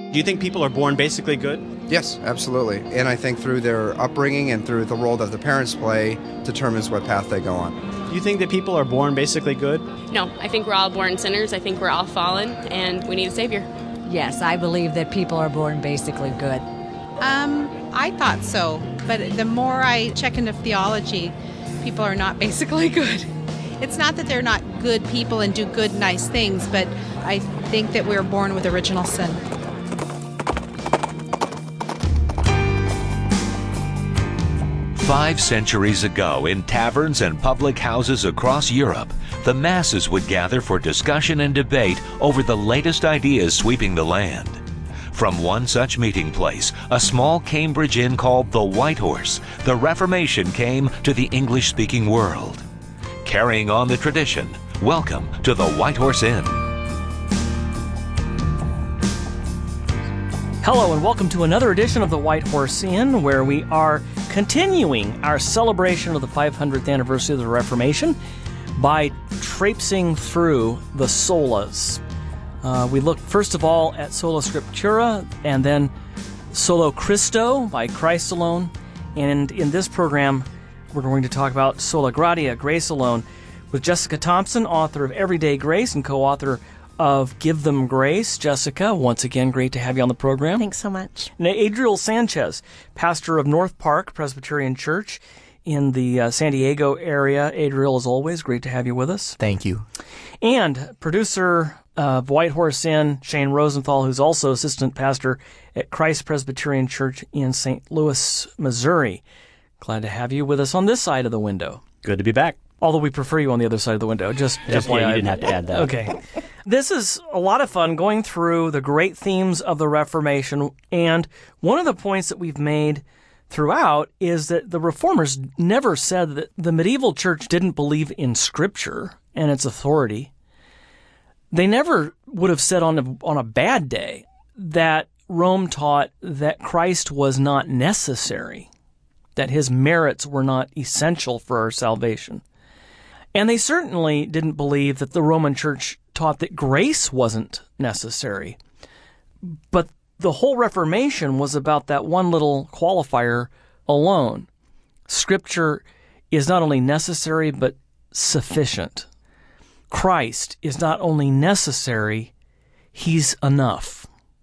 Do you think people are born basically good? Yes, absolutely. And I think through their upbringing and through the role that the parents play determines what path they go on. Do you think that people are born basically good? No, I think we're all born sinners. I think we're all fallen, and we need a Savior. Yes, I believe that people are born basically good. I thought so, but the more I check into theology, people are not basically good. It's not that they're not good people and do good, nice things, but I think that we're born with original sin. Five centuries ago, in taverns and public houses across Europe, the masses would gather for discussion and debate over the latest ideas sweeping the land. From one such meeting place, a small Cambridge inn called the White Horse, the Reformation came to the English-speaking world. Carrying on the tradition, welcome to the White Horse Inn. Hello and welcome to another edition of the White Horse Inn, where we are continuing our celebration of the 500th anniversary of the Reformation by traipsing through the solas. We looked first of all at Sola Scriptura and then Solo Christo, by Christ alone. And in this program, we're going to talk about Sola Gratia, Grace Alone, with Jessica Thompson, author of Everyday Grace and co-author of Give Them Grace. Jessica, once again, great to have you on the program. Thanks so much. And Adriel Sanchez, pastor of North Park Presbyterian Church in the San Diego area. Adriel, as always, great to have you with us. Thank you. And producer of White Horse Inn, Shane Rosenthal, who's also assistant pastor at Christ Presbyterian Church in St. Louis, Missouri. Glad to have you with us on this side of the window. Good to be back. Although we prefer you on the other side of the window. Just yeah, you didn't have to add that. Okay. This is a lot of fun going through the great themes of the Reformation. And one of the points that we've made throughout is that the Reformers never said that the medieval church didn't believe in Scripture and its authority. They never would have said on a bad day that Rome taught that Christ was not necessary, that his merits were not essential for our salvation. And they certainly didn't believe that the Roman Church taught that grace wasn't necessary. But the whole Reformation was about that one little qualifier alone. Scripture is not only necessary, but sufficient. Christ is not only necessary, he's enough.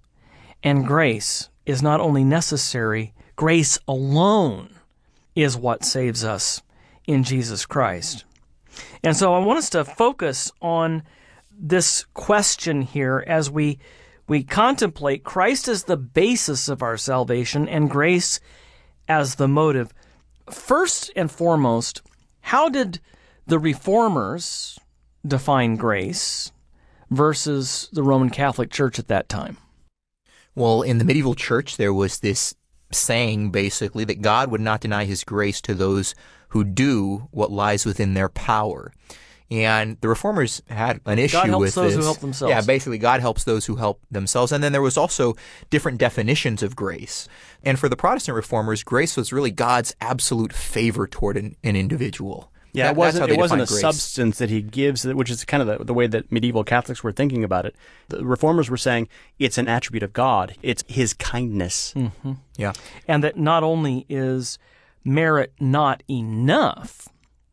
And grace is not only necessary, grace alone is what saves us in Jesus Christ. And so I want us to focus on this question here as we contemplate Christ as the basis of our salvation and grace as the motive. First and foremost, how did the Reformers define grace versus the Roman Catholic Church at that time? Well, in the medieval church, there was this saying, basically, that God would not deny his grace to those who do what lies within their power. And the Reformers had an issue with this. God helps those who help themselves. Yeah, basically, God helps those who help themselves. And then there was also different definitions of grace. And for the Protestant Reformers, grace was really God's absolute favor toward an individual. Yeah, it wasn't a substance that he gives, which is kind of the way that medieval Catholics were thinking about it. The Reformers were saying it's an attribute of God. It's his kindness. Mm-hmm. Yeah. And that not only is merit not enough,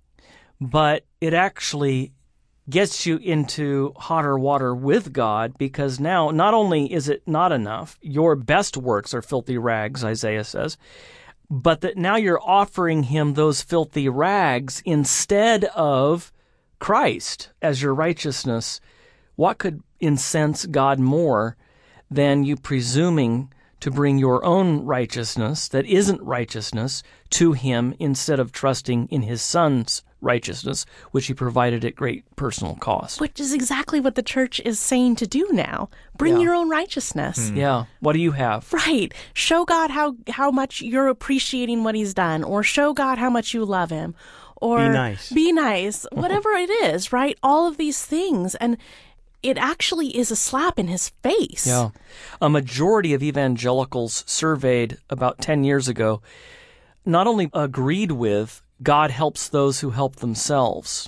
but it actually gets you into hotter water with God, because now not only is it not enough, your best works are filthy rags, Isaiah says, but that now you're offering him those filthy rags instead of Christ as your righteousness. What could incense God more than you presuming to bring your own righteousness that isn't righteousness to him instead of trusting in his Son's righteousness, which he provided at great personal cost? Which is exactly what the church is saying to do now. Bring your own righteousness. Yeah. What do you have? Right. Show God how much you're appreciating what he's done, or show God how much you love him, or be nice, whatever it is, right? All of these things. And it actually is a slap in his face. Yeah. A majority of evangelicals surveyed about 10 years ago not only agreed with God helps those who help themselves,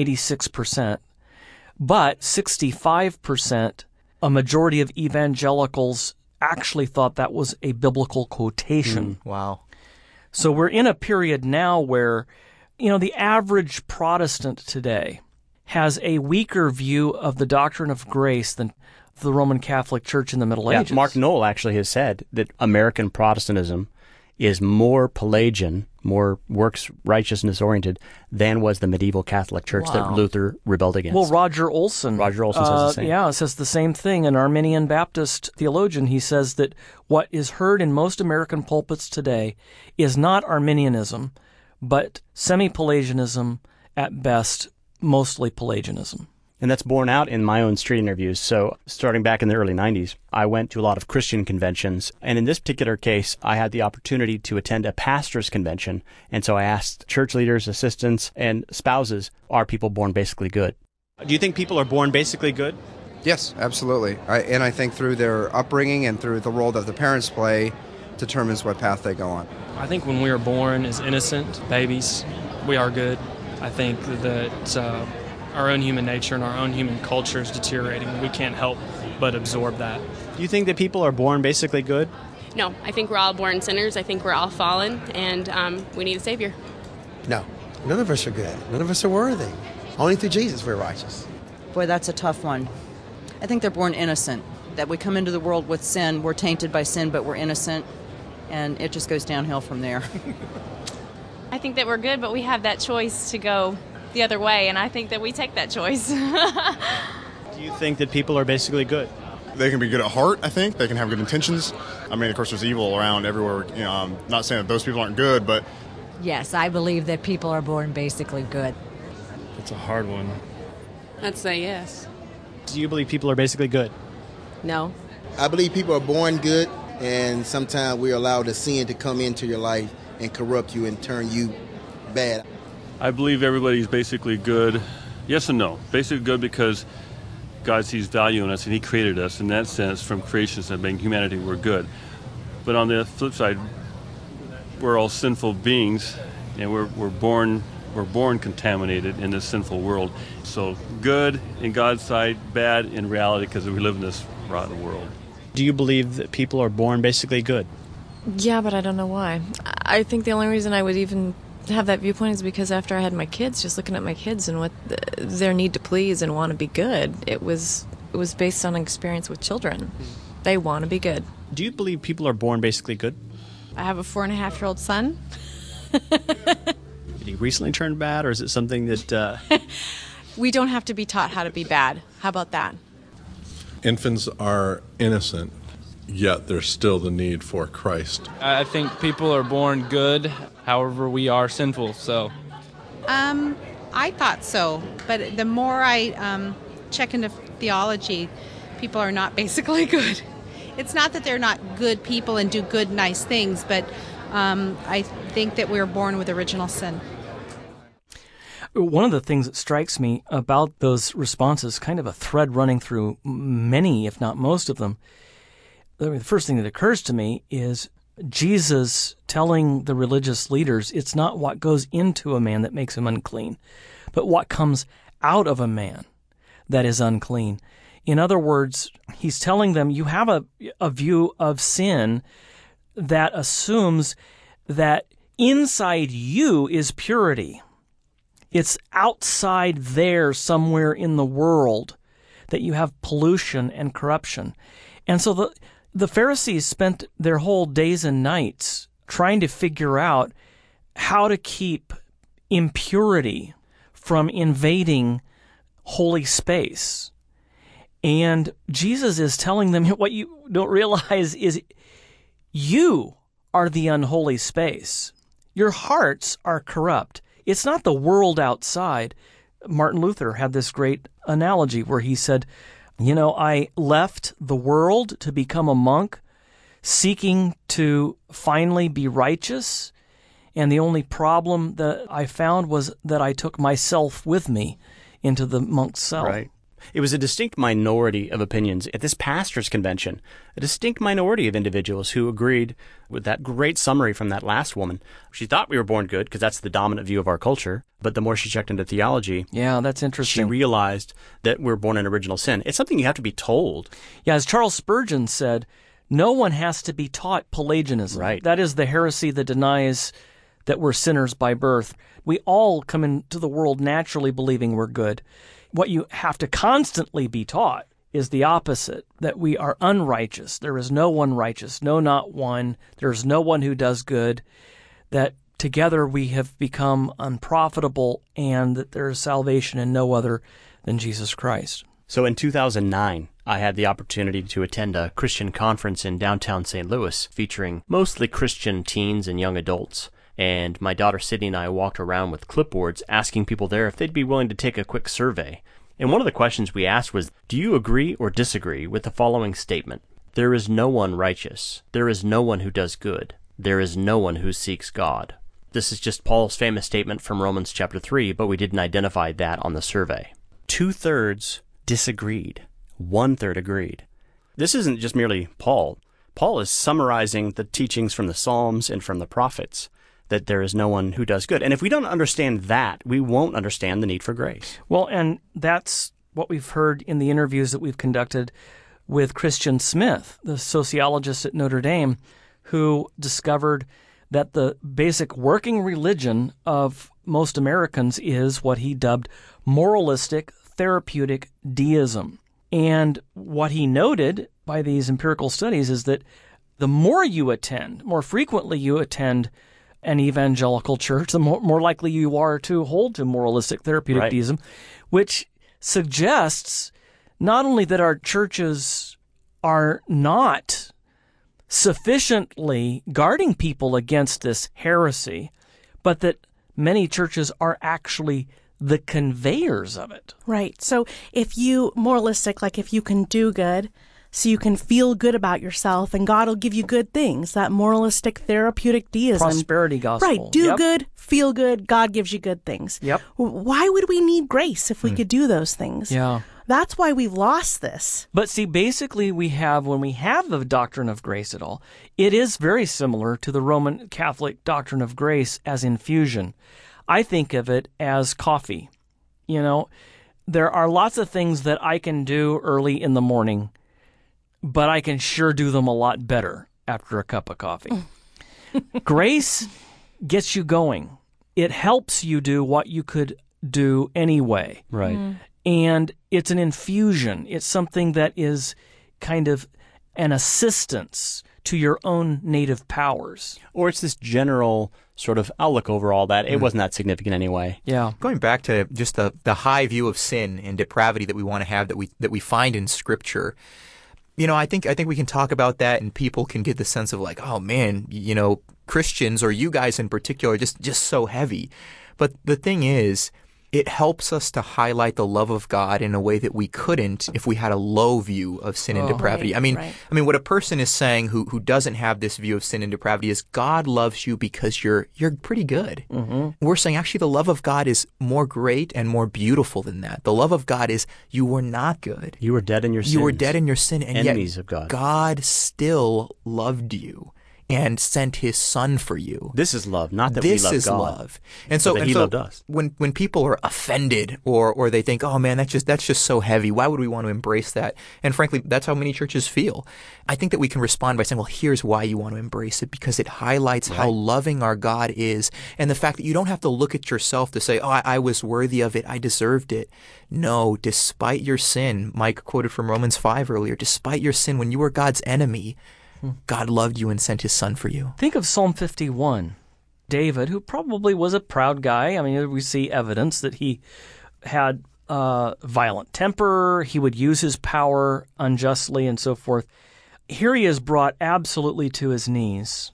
86%, but 65%, a majority of evangelicals actually thought that was a biblical quotation. Wow. So we're in a period now where, the average Protestant today has a weaker view of the doctrine of grace than the Roman Catholic Church in the Middle Ages. Mark Noll actually has said that American Protestantism is more Pelagian, more works righteousness oriented than was the medieval Catholic Church that Luther rebelled against. Well, Roger Olson says the same. Yeah, says the same thing. An Arminian Baptist theologian, he says that what is heard in most American pulpits today is not Arminianism, but semi-Pelagianism at best, mostly Pelagianism. And that's borne out in my own street interviews. So starting back in the early 90s, I went to a lot of Christian conventions. And in this particular case, I had the opportunity to attend a pastor's convention. And so I asked church leaders, assistants, and spouses, are people born basically good? Do you think people are born basically good? Yes, absolutely. I think through their upbringing and through the role that the parents play determines what path they go on. I think when we are born as innocent babies, we are good. I think that our own human nature and our own human culture is deteriorating. We can't help but absorb that. Do you think that people are born basically good? No, I think we're all born sinners. I think we're all fallen, and we need a Savior. No, none of us are good. None of us are worthy. Only through Jesus we're righteous. Boy, that's a tough one. I think they're born innocent, that we come into the world with sin. We're tainted by sin, but we're innocent, and it just goes downhill from there. I think that we're good, but we have that choice to go the other way, and I think that we take that choice. Do you think that people are basically good? They can be good at heart, I think. They can have good intentions. I mean, of course, there's evil around everywhere. I'm not saying that those people aren't good, but... Yes, I believe that people are born basically good. It's a hard one. I'd say yes. Do you believe people are basically good? No. I believe people are born good, and sometimes we're allowed the sin to come into your life and corrupt you and turn you bad. I believe everybody's basically good. Yes and no. Basically good because God sees value in us and He created us. In that sense, from creation and being humanity, we're good. But on the flip side, we're all sinful beings, and we're born contaminated in this sinful world. So good in God's sight, bad in reality because we live in this rotten world. Do you believe that people are born basically good? Yeah, but I don't know why. I think the only reason I would even have that viewpoint is because after I had my kids, just looking at my kids and what their need to please and want to be good, it was based on an experience with children. They want to be good. Do you believe people are born basically good? I have a 4.5-year-old son. Did he recently turn bad, or is it something that... We don't have to be taught how to be bad. How about that? Infants are innocent, yet there's still the need for Christ. I think people are born good, however we are sinful, so... I thought so, but the more I check into theology, people are not basically good. It's not that they're not good people and do good, nice things, but I think that we were born with original sin. One of the things that strikes me about those responses, kind of a thread running through many, if not most of them, the first thing that occurs to me is Jesus telling the religious leaders it's not what goes into a man that makes him unclean, but what comes out of a man that is unclean. In other words, he's telling them you have a view of sin that assumes that inside you is purity. It's outside there somewhere in the world that you have pollution and corruption. And so the Pharisees spent their whole days and nights trying to figure out how to keep impurity from invading holy space. And Jesus is telling them what you don't realize is you are the unholy space. Your hearts are corrupt. It's not the world outside. Martin Luther had this great analogy where he said, I left the world to become a monk, seeking to finally be righteous, and the only problem that I found was that I took myself with me into the monk's cell. Right. It was a distinct minority of opinions at this pastor's convention, a distinct minority of individuals who agreed with that great summary from that last woman. She thought we were born good because that's the dominant view of our culture, but the more she checked into theology, yeah, that's interesting. She realized that we're born in original sin. It's something you have to be told. Yeah, as Charles Spurgeon said, No one has to be taught Pelagianism. Right. That is the heresy that denies that we're sinners by birth. We all come into the world naturally believing we're good. What you have to constantly be taught is the opposite, that we are unrighteous. There is no one righteous, no, not one. There is no one who does good, that together we have become unprofitable, and that there is salvation in no other than Jesus Christ. So in 2009, I had the opportunity to attend a Christian conference in downtown St. Louis featuring mostly Christian teens and young adults. And my daughter Sydney and I walked around with clipboards asking people there if they'd be willing to take a quick survey. And one of the questions we asked was, do you agree or disagree with the following statement? There is no one righteous. There is no one who does good. There is no one who seeks God. This is just Paul's famous statement from Romans chapter 3, but we didn't identify that on the survey. 2/3 disagreed. 1/3 agreed. This isn't just merely Paul. Paul is summarizing the teachings from the Psalms and from the prophets, that there is no one who does good. And if we don't understand that, we won't understand the need for grace. Well, and that's what we've heard in the interviews that we've conducted with Christian Smith, the sociologist at Notre Dame, who discovered that the basic working religion of most Americans is what he dubbed moralistic therapeutic deism. And what he noted by these empirical studies is that the more frequently you attend an evangelical church, the more likely you are to hold to moralistic therapeutic deism, which suggests not only that our churches are not sufficiently guarding people against this heresy, but that many churches are actually the conveyors of it. Right. So if you, moralistic, like if you can do good, so you can feel good about yourself and God will give you good things, that moralistic therapeutic deism. Prosperity gospel. Right. Do good, feel good, God gives you good things. Yep. Why would we need grace if we could do those things? Yeah. That's why we've lost this. But see, basically when we have the doctrine of grace at all, it is very similar to the Roman Catholic doctrine of grace as infusion. I think of it as coffee. You know, there are lots of things that I can do early in the morning, but I can sure do them a lot better after a cup of coffee. Grace gets you going. It helps you do what you could do anyway. Right. And it's an infusion. It's something that is kind of an assistance to your own native powers. Or it's this general sort of, I'll look over all that. It wasn't that significant anyway. Yeah. Going back to just the high view of sin and depravity that we want to have, that we find in Scripture, you know, I think we can talk about that and people can get the sense of like, oh man, you know, Christians or you guys in particular are just so heavy. But the thing is, it helps us to highlight the love of God in a way that we couldn't if we had a low view of sin and depravity. Right, I mean, what a person is saying who doesn't have this view of sin and depravity is God loves you because you're pretty good. Mm-hmm. We're saying actually the love of God is more great and more beautiful than that. The love of God is you were not good. You were dead in your sin. You were dead in your sin, and enemies yet of God. God still loved you and sent his son for you. This is love, not that this we love is God. Love. And so, that he loved us. When people are offended or they think, oh man, that's just so heavy. Why would we want to embrace that? And frankly, that's how many churches feel. I think that we can respond by saying, well, here's why you want to embrace it, because it highlights how loving our God is, and the fact that you don't have to look at yourself to say, oh, I was worthy of it, I deserved it. No, despite your sin, Mike quoted from Romans 5 earlier, despite your sin, when you were God's enemy, God loved you and sent his son for you. Think of Psalm 51. David, who probably was a proud guy. I mean, we see evidence that he had violent temper. He would use his power unjustly and so forth. Here he is brought absolutely to his knees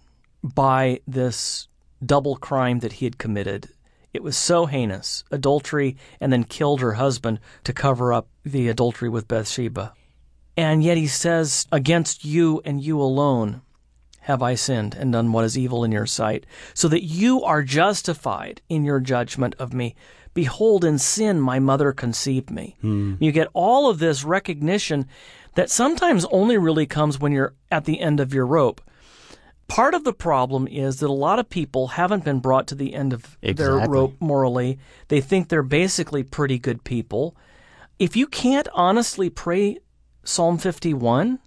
by this double crime that he had committed. It was so heinous, adultery, and then killed her husband to cover up the adultery with Bathsheba. And yet he says, against you and you alone have I sinned and done what is evil in your sight, so that you are justified in your judgment of me. Behold, in sin my mother conceived me. You get all of this recognition that sometimes only really comes when you're at the end of your rope. Part of the problem is that a lot of people haven't been brought to the end of their rope morally. They think they're basically pretty good people. If you can't honestly pray Psalm 51,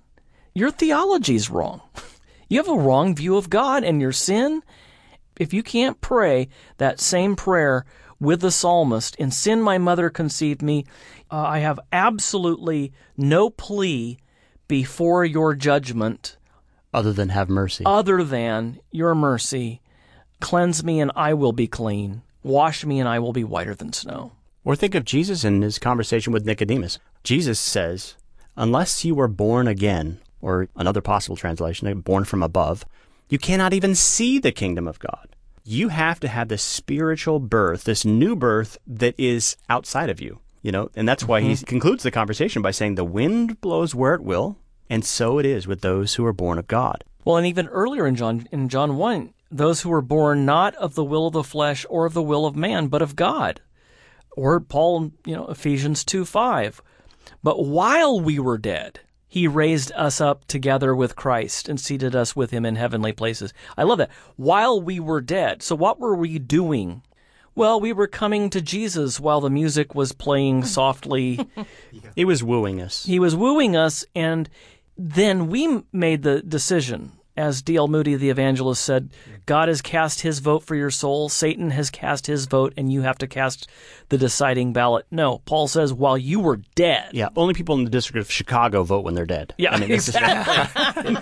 your theology's wrong. You have a wrong view of God and your sin. If you can't pray that same prayer with the psalmist, "In sin my mother conceived me," I have absolutely no plea before your judgment. Other than have mercy. Other than your mercy. Cleanse me and I will be clean. Wash me and I will be whiter than snow. Or think of Jesus in his conversation with Nicodemus. Jesus says, unless you were born again, or another possible translation, born from above, you cannot even see the kingdom of God. You have to have this spiritual birth, this new birth that is outside of you, and that's why he concludes the conversation by saying the wind blows where it will, and so it is with those who are born of God. Well, and even earlier in John 1, those who were born not of the will of the flesh or of the will of man, but of God. Or Paul, Ephesians 2:5. But while we were dead, he raised us up together with Christ and seated us with him in heavenly places. I love that. While we were dead. So what were we doing? Well, we were coming to Jesus while the music was playing softly. He was wooing us. He was wooing us, and then we made the decision. As D.L. Moody, the evangelist, said, God has cast his vote for your soul, Satan has cast his vote, and you have to cast the deciding ballot. No, Paul says, while you were dead. Yeah, only people in the District of Chicago vote when they're dead. Yeah, exactly.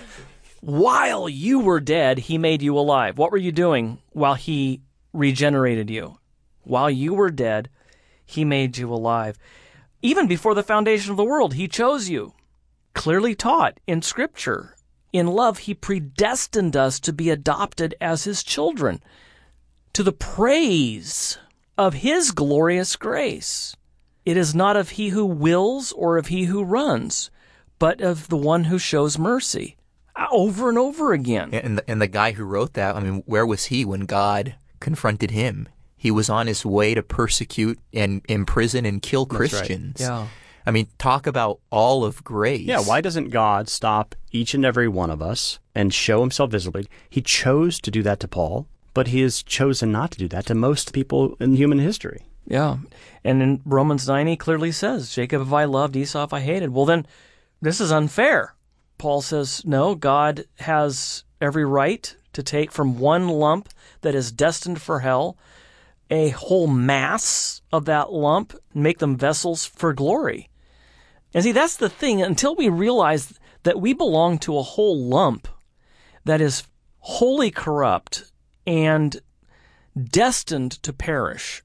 While you were dead, he made you alive. What were you doing while he regenerated you? While you were dead, he made you alive. Even before the foundation of the world, he chose you. Clearly taught in Scripture. In love, he predestined us to be adopted as his children, to the praise of his glorious grace. It is not of he who wills or of he who runs, but of the one who shows mercy. Over and over again. And the guy who wrote that, where was he when God confronted him? He was on his way to persecute and imprison and kill Christians. That's right. Yeah. Talk about all of grace. Yeah, why doesn't God stop each and every one of us and show himself visibly? He chose to do that to Paul, but he has chosen not to do that to most people in human history. Yeah, and in Romans 9, he clearly says, Jacob have I loved, Esau have I hated. Well, then, this is unfair. Paul says, no, God has every right to take from one lump that is destined for hell a whole mass of that lump and make them vessels for glory. And see, that's the thing. Until we realize that we belong to a whole lump that is wholly corrupt and destined to perish,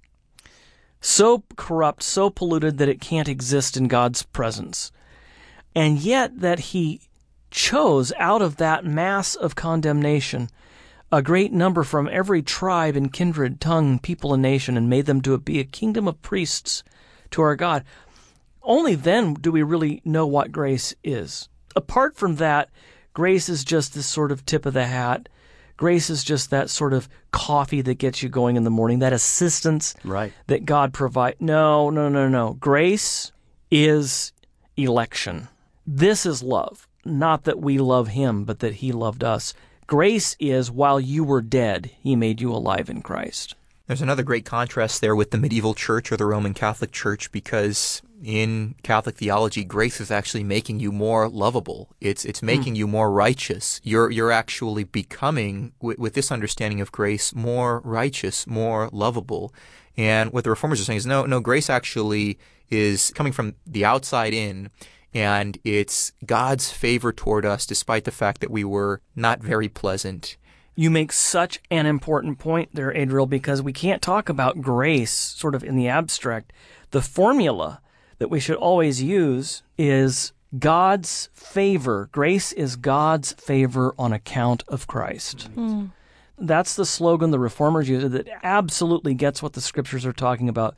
so corrupt, so polluted that it can't exist in God's presence, and yet that he chose out of that mass of condemnation a great number from every tribe and kindred, tongue, people, and nation, and made them to be a kingdom of priests to our God. Only then do we really know what grace is. Apart from that, grace is just this sort of tip of the hat. Grace is just that sort of coffee that gets you going in the morning, that assistance that God provides. No. Grace is election. This is love. Not that we love him, but that he loved us. Grace is, while you were dead, he made you alive in Christ. There's another great contrast there with the medieval church or the Roman Catholic Church, because in Catholic theology, grace is actually making you more lovable. It's making you more righteous. You're actually becoming, with this understanding of grace, more righteous, more lovable. And what the Reformers are saying is, no, grace actually is coming from the outside in, and it's God's favor toward us despite the fact that we were not very pleasant. You make such an important point there, Adriel, because we can't talk about grace sort of in the abstract. The formula that we should always use is God's favor. Grace is God's favor on account of Christ. Mm. That's the slogan the Reformers use that absolutely gets what the Scriptures are talking about.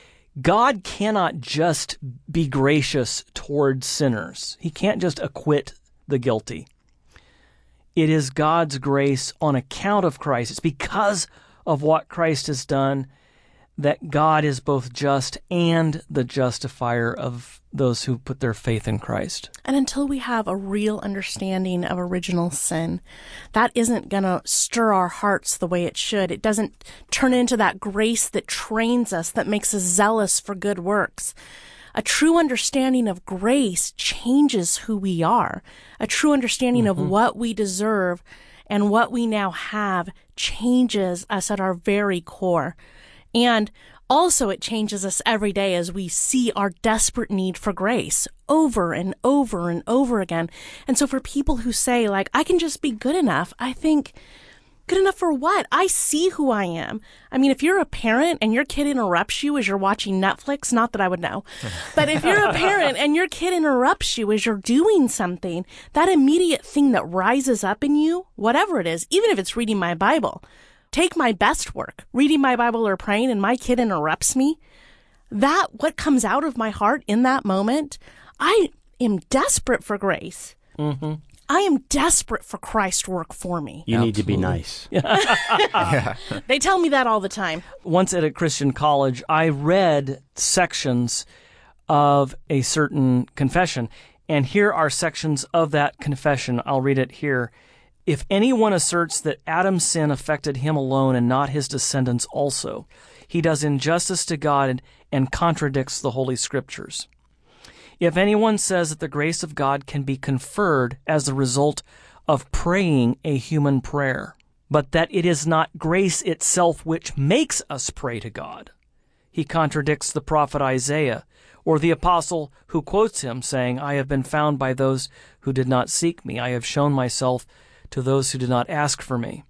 God cannot just be gracious towards sinners. He can't just acquit the guilty. It is God's grace on account of Christ. It's because of what Christ has done that God is both just and the justifier of those who put their faith in Christ. And until we have a real understanding of original sin, that isn't going to stir our hearts the way it should. It doesn't turn into that grace that trains us, that makes us zealous for good works. A true understanding of grace changes who we are. A true understanding of what we deserve and what we now have changes us at our very core. And also it changes us every day as we see our desperate need for grace over and over and over again. And so for people who say, like, I can just be good enough, I think, good enough for what? I see who I am. I mean, if you're a parent and your kid interrupts you as you're watching Netflix, not that I would know, but if you're a parent and your kid interrupts you as you're doing something, that immediate thing that rises up in you, whatever it is, even if it's reading my Bible, take my best work, reading my Bible or praying, and my kid interrupts me, that, what comes out of my heart in that moment, I am desperate for grace. Mm-hmm. I am desperate for Christ's work for me. You need to be nice. They tell me that all the time. Once at a Christian college, I read sections of a certain confession, and here are sections of that confession. I'll read it here. If anyone asserts that Adam's sin affected him alone and not his descendants also, he does injustice to God and contradicts the Holy Scriptures. If anyone says that the grace of God can be conferred as the result of praying a human prayer, but that it is not grace itself which makes us pray to God, he contradicts the prophet Isaiah or the apostle who quotes him, saying, I have been found by those who did not seek me. I have shown myself to those who did not ask for me.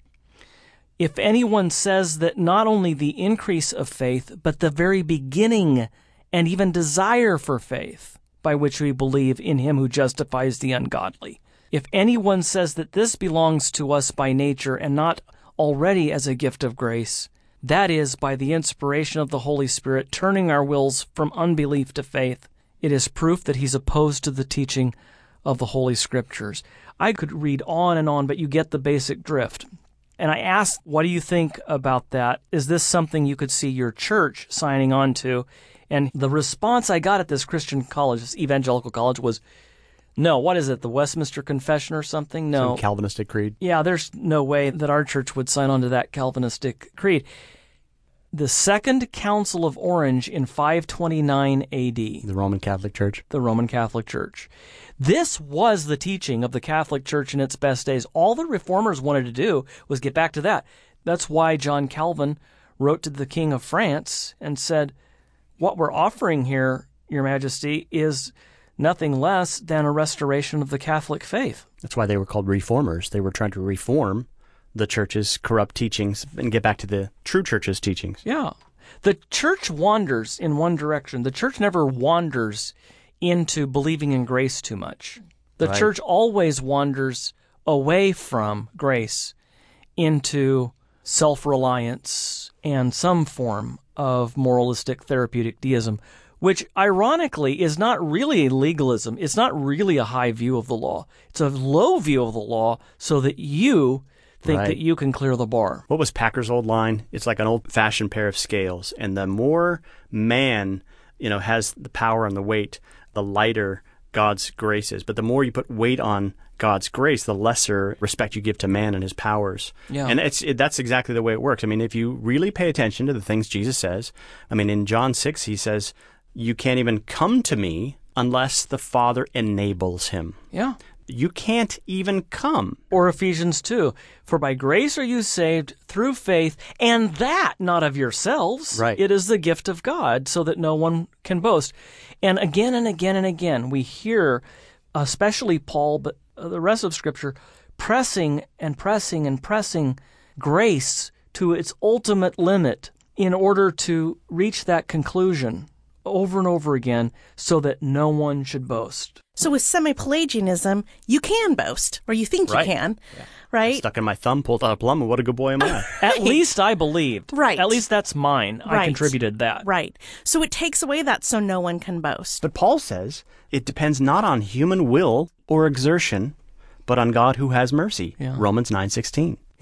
If anyone says that not only the increase of faith, but the very beginning and even desire for faith, by which we believe in him who justifies the ungodly. If anyone says that this belongs to us by nature and not already as a gift of grace, that is, by the inspiration of the Holy Spirit, turning our wills from unbelief to faith, it is proof that he's opposed to the teaching of the Holy Scriptures. I could read on, but you get the basic drift. And I asked, what do you think about that? Is this something you could see your church signing on to? And the response I got at this Christian college, this evangelical college, was, no, what is it, the Westminster Confession or something? No. Some Calvinistic creed? Yeah, there's no way that our church would sign on to that Calvinistic creed. The Second Council of Orange in 529 A.D. The Roman Catholic Church? The Roman Catholic Church. This was the teaching of the Catholic Church in its best days. All the Reformers wanted to do was get back to that. That's why John Calvin wrote to the King of France and said, what we're offering here, Your Majesty, is nothing less than a restoration of the Catholic faith. That's why they were called reformers. They were trying to reform the church's corrupt teachings and get back to the true church's teachings. Yeah. The church wanders in one direction. The church never wanders into believing in grace too much. The church always wanders away from grace into self-reliance and some form of moralistic therapeutic deism, which ironically is not really a legalism. It's not really a high view of the law. It's a low view of the law so that you think that you can clear the bar. What was Packer's old line? It's like an old-fashioned pair of scales, and the more man, has the power and the weight, the lighter God's grace is. But the more you put weight on God's grace, the lesser respect you give to man and his powers. Yeah. And that's exactly the way it works. I mean, if you really pay attention to the things Jesus says, in John 6, he says, you can't even come to me unless the Father enables him. Yeah. You can't even come. Or Ephesians 2, for by grace are you saved through faith, and that not of yourselves. Right. It is the gift of God, so that no one can boast. And again and again and again, we hear, especially Paul, but the rest of Scripture, pressing and pressing and pressing grace to its ultimate limit in order to reach that conclusion over and over again so that no one should boast. So with semi-Pelagianism, you can boast, or you think you can, right? Stuck in my thumb, pulled out a plum, and what a good boy am I. At least I believed. Right. At least that's mine. Right. I contributed that. Right. So it takes away that so no one can boast. But Paul says it depends not on human will or exertion, but on God who has mercy. Yeah. Romans 9:16.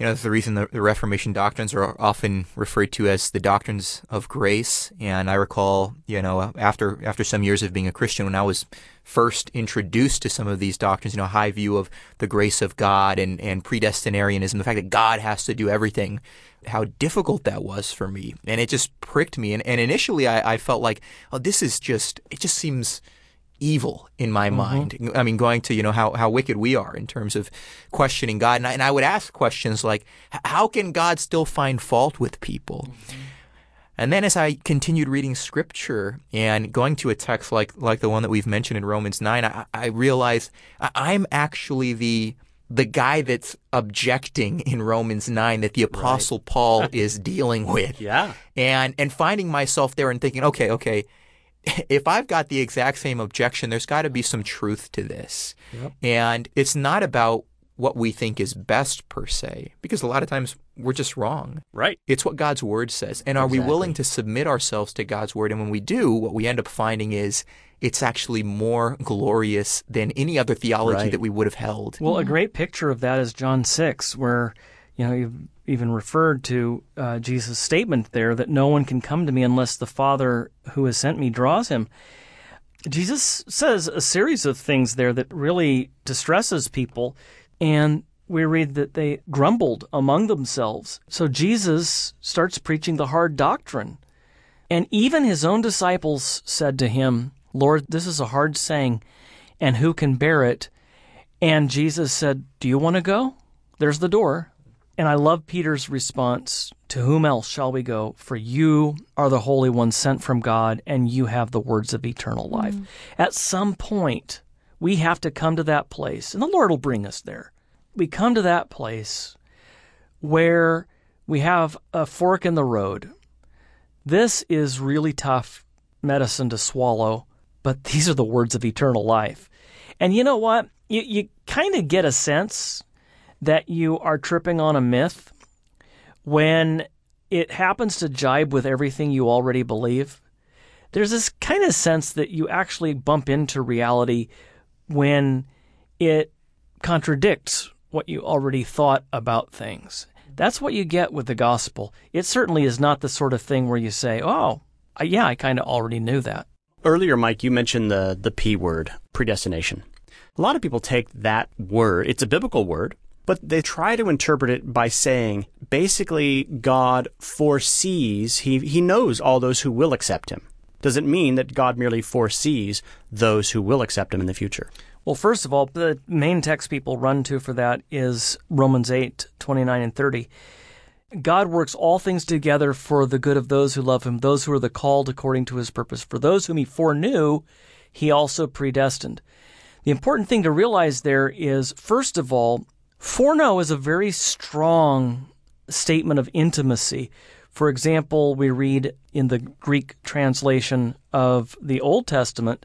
That's the reason the Reformation doctrines are often referred to as the doctrines of grace. And I recall, after some years of being a Christian, when I was first introduced to some of these doctrines, high view of the grace of God and predestinarianism, the fact that God has to do everything, how difficult that was for me. And it just pricked me. And initially I felt like, it just seems evil in my mind. I mean, going to, how wicked we are in terms of questioning God. And I would ask questions like, how can God still find fault with people? And then as I continued reading Scripture and going to a text like the one that we've mentioned in Romans 9, I realized I'm actually the guy that's objecting in Romans 9 that the Apostle Paul is dealing with. Yeah. And finding myself there and thinking, okay, if I've got the exact same objection, there's got to be some truth to this. Yep. And it's not about what we think is best per se, because a lot of times we're just wrong. Right. It's what God's Word says. And are we willing to submit ourselves to God's Word? And when we do, what we end up finding is it's actually more glorious than any other theology that we would have held. Well, a great picture of that is John 6, where, you've even referred to Jesus' statement there that no one can come to me unless the Father who has sent me draws him. Jesus says a series of things there that really distresses people, and we read that they grumbled among themselves. So Jesus starts preaching the hard doctrine. And even his own disciples said to him, Lord, this is a hard saying, and who can bear it? And Jesus said, do you want to go? There's the door. And I love Peter's response, to whom else shall we go? For you are the Holy One sent from God, and you have the words of eternal life. At some point, we have to come to that place, and the Lord will bring us there. We come to that place where we have a fork in the road. This is really tough medicine to swallow, but these are the words of eternal life. And you know what? You kind of get a sense that you are tripping on a myth when it happens to jibe with everything you already believe. There's this kind of sense that you actually bump into reality when it contradicts what you already thought about things. That's what you get with the gospel. It certainly is not the sort of thing where you say, oh, yeah, I kind of already knew that. Earlier, Mike, you mentioned the P word, predestination. A lot of people take that word, it's a biblical word, but they try to interpret it by saying, basically, God foresees, he knows all those who will accept him. Does it mean that God merely foresees those who will accept him in the future? Well, first of all, the main text people run to for that is Romans 8:29 and 30. God works all things together for the good of those who love him, those who are the called according to his purpose. For those whom he foreknew, he also predestined. The important thing to realize there is, first of all, foreknow is a very strong statement of intimacy. For example, we read in the Greek translation of the Old Testament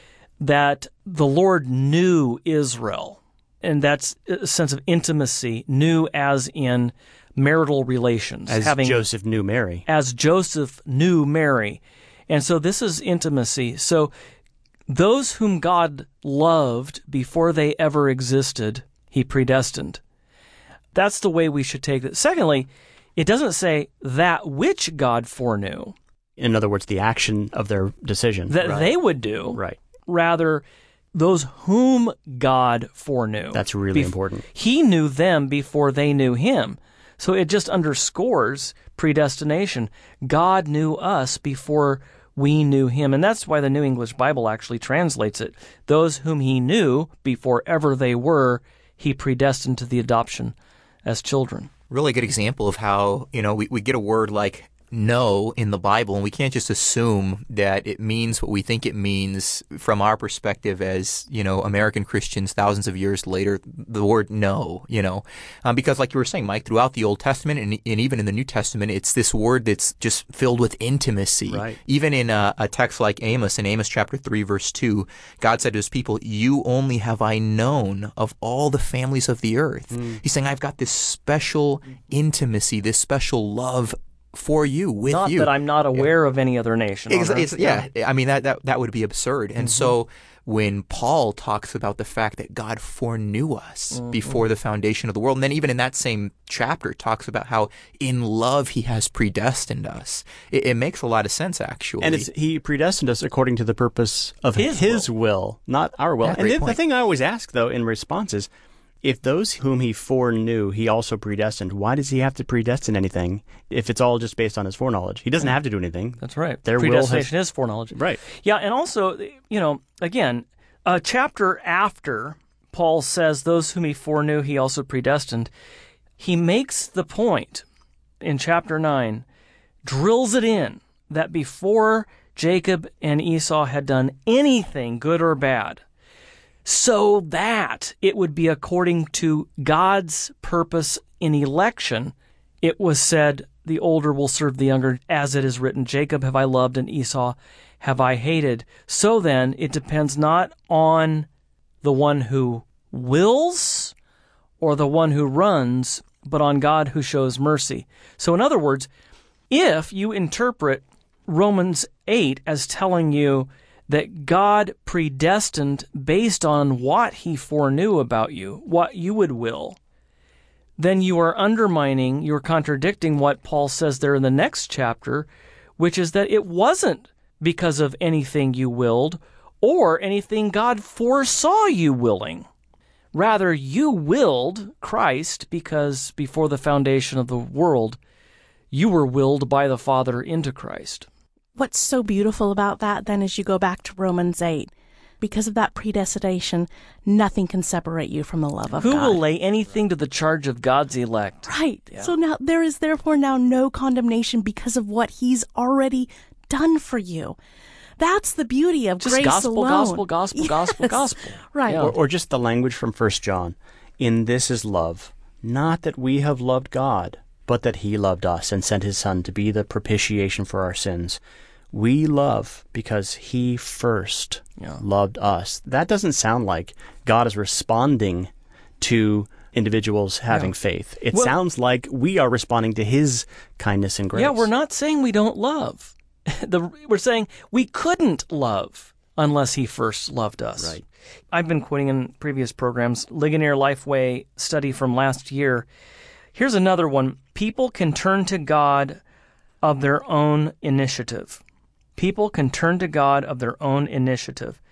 that the Lord knew Israel. And that's a sense of intimacy, knew as in marital relations. As Joseph knew Mary. As Joseph knew Mary. And so this is intimacy. So those whom God loved before they ever existed, he predestined. That's the way we should take it. Secondly, it doesn't say that which God foreknew. In other words, the action of their decision. That they would do. Right. Rather, those whom God foreknew. That's really important. He knew them before they knew him. So it just underscores predestination. God knew us before we knew him. And that's why the New English Bible actually translates it. Those whom he knew before ever they were, he predestined to the adoption as children. Really good example of how, we get a word like know in the Bible, and we can't just assume that it means what we think it means from our perspective as, American Christians thousands of years later, the word know, because like you were saying, Mike, throughout the Old Testament and even in the New Testament, it's this word that's just filled with intimacy. Right. Even in a text like Amos, in Amos chapter 3, verse 2, God said to his people, you only have I known of all the families of the earth. He's saying, I've got this special intimacy, this special love for you, with not you. Not that I'm not aware of any other nation. I mean, that would be absurd. And so when Paul talks about the fact that God foreknew us before the foundation of the world. And then even in that same chapter talks about how in love he has predestined us. It makes a lot of sense, actually. And he predestined us according to the purpose of his will, not our will. And the thing I always ask, though, in response is, if those whom he foreknew, he also predestined, why does he have to predestine anything if it's all just based on his foreknowledge? He doesn't have to do anything. That's right. Their predestination is foreknowledge. Right. Yeah, and also, again, a chapter after Paul says, those whom he foreknew, he also predestined, he makes the point in chapter 9, drills it in, that before Jacob and Esau had done anything good or bad, so that it would be according to God's purpose in election, it was said, the older will serve the younger, as it is written, Jacob have I loved and Esau have I hated. So then, it depends not on the one who wills or the one who runs, but on God who shows mercy. So in other words, if you interpret Romans 8 as telling you that God predestined based on what he foreknew about you, what you would will, then you are undermining, you're contradicting what Paul says there in the next chapter, which is that it wasn't because of anything you willed or anything God foresaw you willing. Rather, you willed Christ because before the foundation of the world, you were willed by the Father into Christ. What's so beautiful about that, then, is you go back to Romans 8. Because of that predestination, nothing can separate you from the love of God. Who will lay anything to the charge of God's elect? Right. Yeah. So now there is therefore now no condemnation because of what he's already done for you. That's the beauty of just grace gospel, alone. Gospel. Right. Yeah. Or just the language from 1 John. In this is love, not that we have loved God, but that he loved us and sent his Son to be the propitiation for our sins. We love because he first loved us. That doesn't sound like God is responding to individuals having faith. It sounds like we are responding to his kindness and grace. Yeah, we're not saying we don't love. We're saying we couldn't love unless he first loved us. Right. I've been quoting in previous programs, Ligonier Lifeway study from last year. Here's another one. People can turn to God of their own initiative. People can turn to God of their own initiative.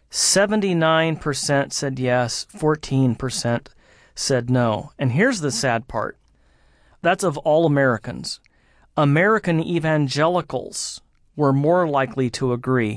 79% said yes, 14% said no. And here's the sad part. That's of all Americans. American evangelicals were more likely to agree.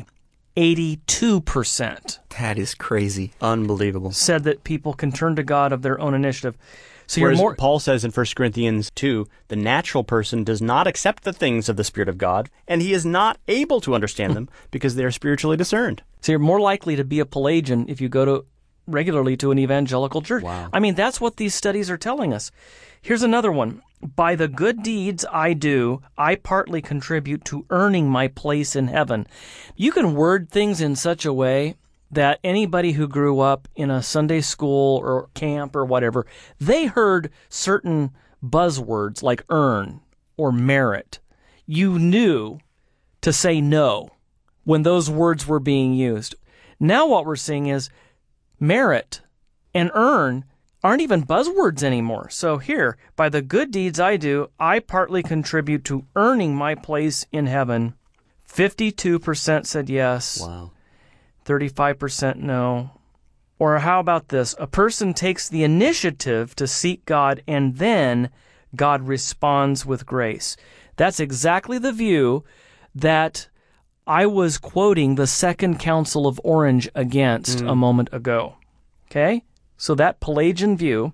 82%. That is crazy. Unbelievable. Said that people can turn to God of their own initiative. So whereas Paul says in 1 Corinthians 2, the natural person does not accept the things of the Spirit of God, and he is not able to understand them because they are spiritually discerned. So you're more likely to be a Pelagian if you go regularly to an evangelical church. Wow. I mean, that's what these studies are telling us. Here's another one. By the good deeds I do, I partly contribute to earning my place in heaven. You can word things in such a way that anybody who grew up in a Sunday school or camp or whatever, they heard certain buzzwords like earn or merit. You knew to say no when those words were being used. Now what we're seeing is merit and earn aren't even buzzwords anymore. So here, by the good deeds I do, I partly contribute to earning my place in heaven. 52% said yes. Wow. 35% no. Or how about this? A person takes the initiative to seek God and then God responds with grace. That's exactly the view that I was quoting the Second Council of Orange against a moment ago. Okay? So that Pelagian view,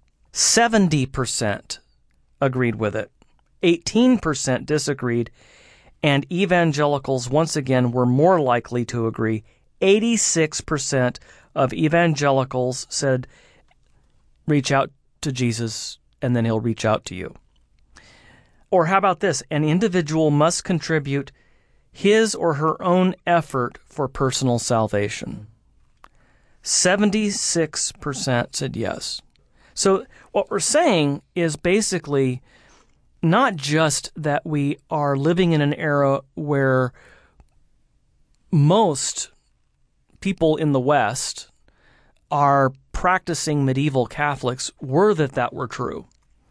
70% agreed with it. 18% disagreed. And evangelicals, once again, were more likely to agree. 86% of evangelicals said, reach out to Jesus, and then he'll reach out to you. Or how about this? An individual must contribute his or her own effort for personal salvation. 76% said yes. So what we're saying is basically not just that we are living in an era where most people in the West are practicing medieval Catholics were that were true.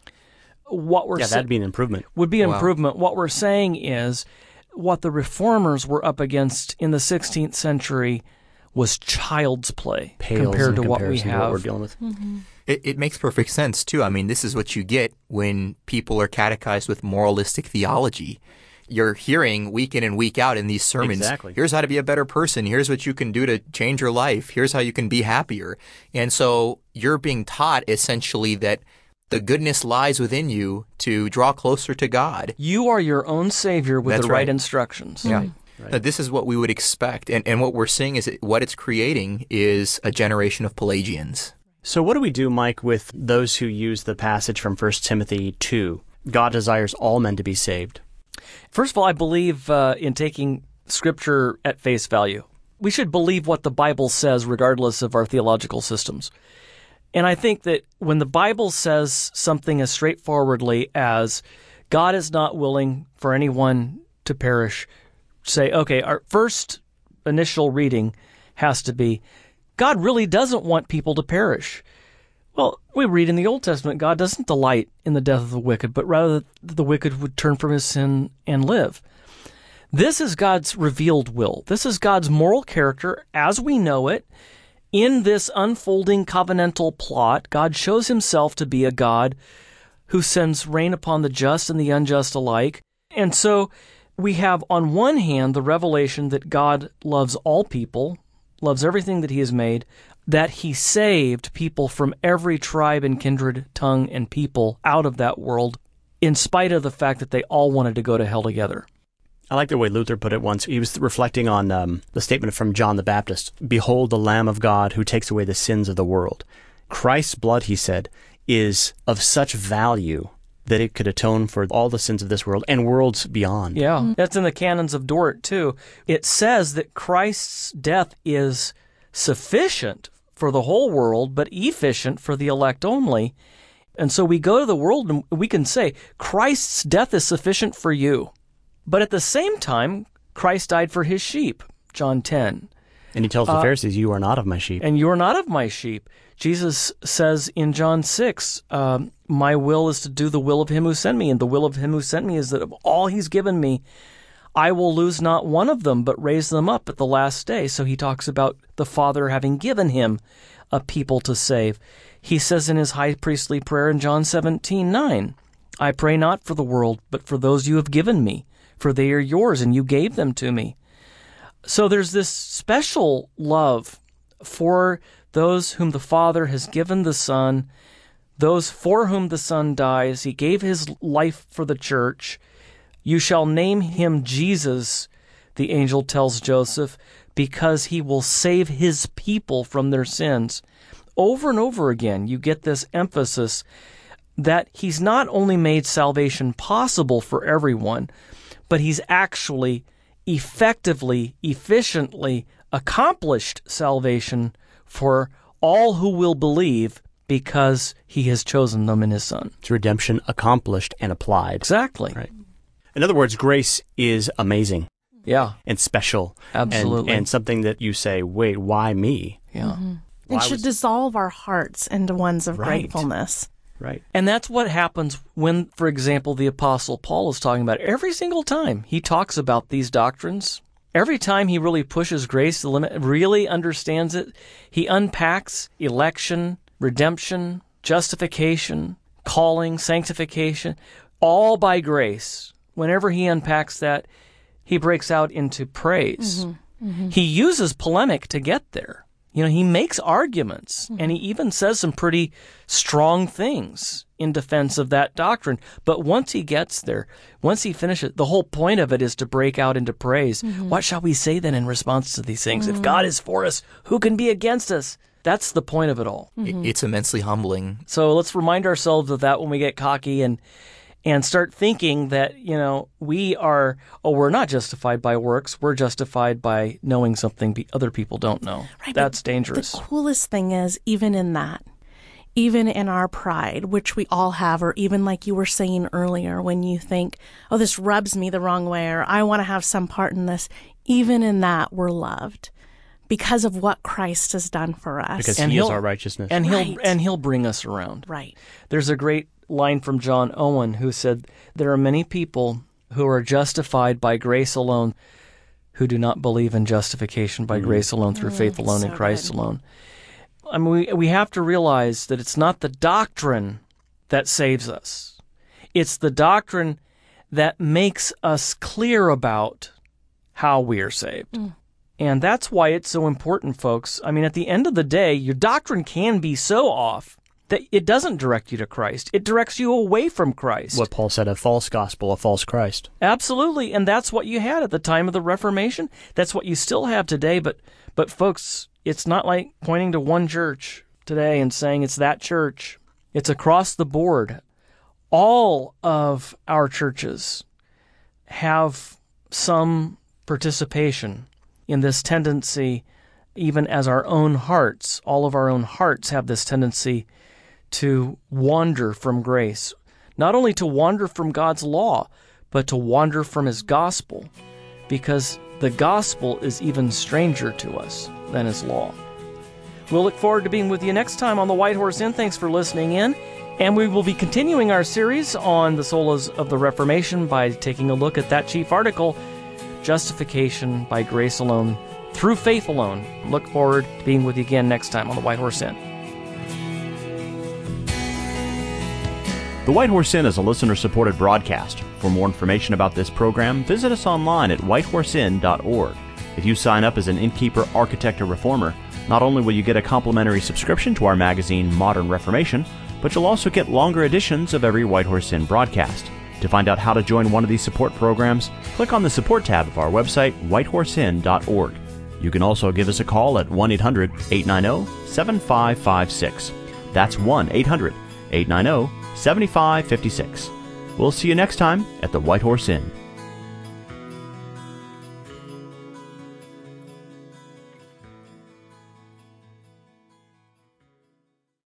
That'd be an improvement. Would be an improvement. What we're saying is what the Reformers were up against in the 16th century was child's play compared to what we have. What we're dealing with. Mm-hmm. It makes perfect sense, too. I mean, this is what you get when people are catechized with moralistic theology. You're hearing week in and week out in these sermons, here's how to be a better person, here's what you can do to change your life, here's how you can be happier. And so you're being taught essentially that the goodness lies within you to draw closer to God. You are your own Savior with the right instructions. Yeah. Right. This is what we would expect. And what we're seeing is what it's creating is a generation of Pelagians. So what do we do, Mike, with those who use the passage from 1 Timothy 2? God desires all men to be saved. First of all, I believe in taking Scripture at face value. We should believe what the Bible says regardless of our theological systems. And I think that when the Bible says something as straightforwardly as God is not willing for anyone to perish, say, okay, our first initial reading has to be, God really doesn't want people to perish. Well, we read in the Old Testament, God doesn't delight in the death of the wicked, but rather that the wicked would turn from his sin and live. This is God's revealed will. This is God's moral character as we know it. In this unfolding covenantal plot, God shows himself to be a God who sends rain upon the just and the unjust alike. And so we have, on one hand, the revelation that God loves all people, loves everything that he has made, that he saved people from every tribe and kindred, tongue, and people out of that world, in spite of the fact that they all wanted to go to hell together. I like the way Luther put it once. He was reflecting on the statement from John the Baptist, "Behold the Lamb of God who takes away the sins of the world." Christ's blood, he said, is of such value that it could atone for all the sins of this world and worlds beyond. Yeah, that's in the canons of Dort, too. It says that Christ's death is sufficient for the whole world, but efficient for the elect only. And so we go to the world and we can say, Christ's death is sufficient for you. But at the same time, Christ died for his sheep, John 10. And he tells the Pharisees, you are not of my sheep. And you are not of my sheep. Jesus says in John 6, my will is to do the will of him who sent me, and the will of him who sent me is that of all he's given me, I will lose not one of them, but raise them up at the last day. So he talks about the Father having given him a people to save. He says in his high priestly prayer in John 17:9, I pray not for the world, but for those you have given me, for they are yours, and you gave them to me. So there's this special love for those whom the Father has given the Son, those for whom the Son dies. He gave his life for the church. You shall name him Jesus, the angel tells Joseph, because he will save his people from their sins. Over and over again, you get this emphasis that he's not only made salvation possible for everyone, but he's actually effectively, efficiently accomplished salvation for all who will believe because he has chosen them in his Son. It's redemption accomplished and applied. Exactly. Right. In other words, grace is amazing. Yeah. And special. Absolutely. And something that you say, wait, why me? Yeah. Mm-hmm. It should dissolve our hearts into ones of gratefulness. Right. And that's what happens when, for example, the Apostle Paul is talking about it. Every single time he talks about these doctrines, every time he really pushes grace to the limit, really understands it, he unpacks election, redemption, justification, calling, sanctification, all by grace. Whenever he unpacks that, he breaks out into praise. Mm-hmm. Mm-hmm. He uses polemic to get there. You know, he makes arguments, and he even says some pretty strong things in defense of that doctrine. But once he gets there, once he finishes, the whole point of it is to break out into praise. Mm-hmm. What shall we say then in response to these things? If God is for us, who can be against us? That's the point of it all. Mm-hmm. It's immensely humbling. So let's remind ourselves of that when we get cocky and start thinking that, you know, we're not justified by works. We're justified by knowing something other people don't know. Right, that's dangerous. The coolest thing is, even in that, even in our pride, which we all have, or even like you were saying earlier, when you think, oh, this rubs me the wrong way, or I want to have some part in this, even in that, we're loved. because of what Christ has done for us. Because He is our righteousness. And He'll bring us around. Right. There's a great line from John Owen who said, "There are many people who are justified by grace alone who do not believe in justification by grace alone, through faith alone, in Christ alone." I mean, we have to realize that it's not the doctrine that saves us. It's the doctrine that makes us clear about how we are saved. And that's why it's so important, folks. I mean, at the end of the day, your doctrine can be so off that it doesn't direct you to Christ. It directs you away from Christ. What Paul said, a false gospel, a false Christ. Absolutely, and that's what you had at the time of the Reformation. That's what you still have today, but folks, it's not like pointing to one church today and saying it's that church. It's across the board. All of our churches have some participation in this tendency, even as our own hearts, all of our own hearts have this tendency to wander from grace. Not only to wander from God's law, but to wander from His gospel, because the gospel is even stranger to us than His law. We'll look forward to being with you next time on The White Horse Inn. Thanks for listening in. And we will be continuing our series on the solas of the Reformation by taking a look at that chief article, Justification by Grace Alone, Through Faith Alone. Look forward to being with you again next time on The White Horse Inn. The White Horse Inn is a listener-supported broadcast. For more information about this program, visit us online at whitehorseinn.org. If you sign up as an innkeeper, architect, or reformer, not only will you get a complimentary subscription to our magazine, Modern Reformation, but you'll also get longer editions of every White Horse Inn broadcast. To find out how to join one of these support programs, click on the support tab of our website, whitehorseinn.org. You can also give us a call at 1-800-890-7556. That's 1-800-890-7556. We'll see you next time at the White Horse Inn.